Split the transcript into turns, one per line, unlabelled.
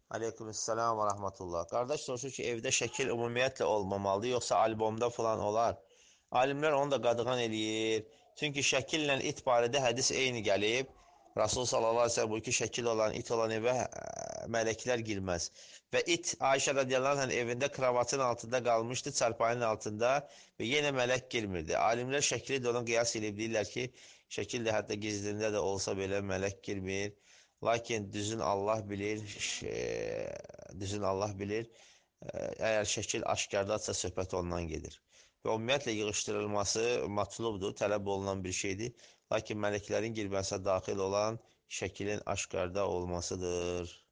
Aleykümselam və rahmetullah. Qardaş soruşur ki, evdə şəkil ümumiyyətlə olmamalı, yoxsa albomda falan olar? Alimlər onu da qadağan eləyir. Çünki şəkillə it barədə hədis eyni gəlib. Rasul sallallahu əleyhi və səlləm buyurur ki, şəkil olan, it olan evə mələklər girməz. Və it Ayşə radiyallahu anh'ın evində kravatın altında qalmışdı, çarpayının altında və yenə mələk girmirdi. Alimlər şəkli də ona qiyas edib deyirlər ki, şəkil də hətta gizlində də olsa belə mələk girmir. Lakin düzün Allah bilir, düzün Allah bilir. Əgər şəkil aşkardadsa söhbət ondan gedir. Və ümumiyyətlə yığışdırılması matlubdur, tələb olunan bir şeydir. Lakin mələklərin girməsinə daxil olan şəklin aşkarda olmasıdır.